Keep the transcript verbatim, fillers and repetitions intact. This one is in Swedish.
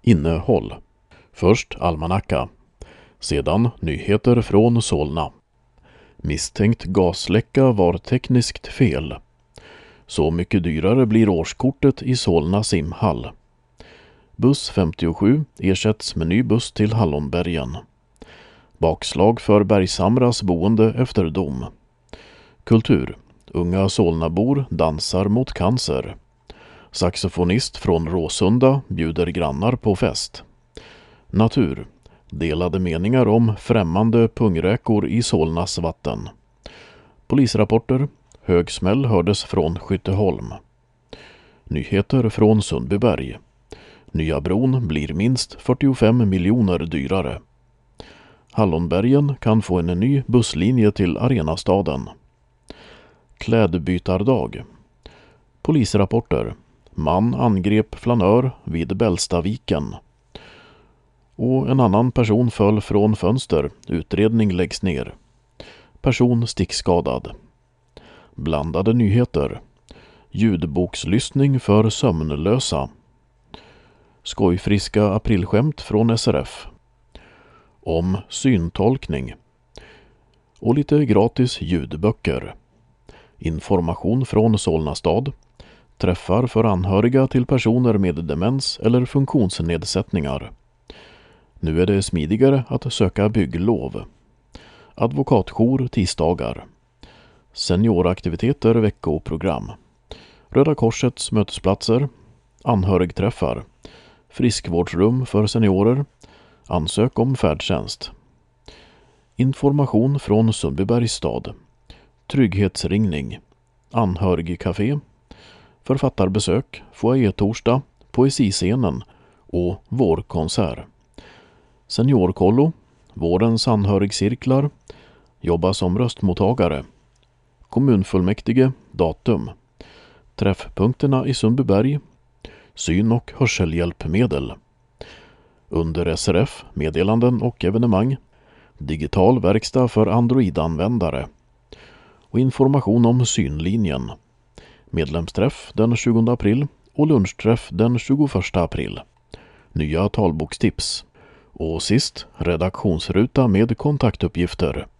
Innehåll. Först almanacka. Sedan nyheter från Solna. Misstänkt gasläcka var tekniskt fel. Så mycket dyrare blir årskortet i Solna simhall. Buss femtiosju ersätts med ny buss till Hallonbergen. Bakslag för Bergshamras boende efter dom. Kultur. Unga Solnabor dansar mot cancer. Saxofonist från Råsunda bjuder grannar på fest. Natur. Delade meningar om främmande pungräkor i Solnas vatten. Polisrapporter. Hög smäll hördes från Skytteholm. Nyheter från Sundbyberg. Nya bron blir minst fyrtiofem miljoner dyrare. Hallonbergen kan få en ny busslinje till Arenastaden. Klädbytardag. Polisrapporter. Man angrep flanör vid Bällstaviken. Och en annan person föll från fönster. Utredning läggs ner. Person stickskadad. Blandade nyheter. Ljudbokslyssning för sömnlösa. Skojfriska aprilskämt från S R F. Om syntolkning. Och lite gratis ljudböcker. Information från Solna stad. Träffar för anhöriga till personer med demens eller funktionsnedsättningar. Nu är det smidigare att söka bygglov. Advokatjour tisdagar. Senioraktiviteter veckoprogram. Röda Korsets mötesplatser. Anhörigträffar. Friskvårdsrum för seniorer. Ansök om färdtjänst. Information från Sundbybergs stad. Trygghetsringning. Anhörigcafé. Författarbesök. Foajé-torsdag. Poesiscenen. Och vårkonsert. Seniorkollo. Vårens anhörigcirklar. Jobba som röstmottagare. Kommunfullmäktige. Datum. Träffpunkterna i Sundbyberg. Syn- och hörselhjälpmedel. Under S R F, meddelanden och evenemang. Digital verkstad för Android-användare. Och information om synlinjen. Medlemsträff den tjugonde april och lunchträff den tjugoförsta april. Nya talbokstips. Och sist redaktionsruta med kontaktuppgifter.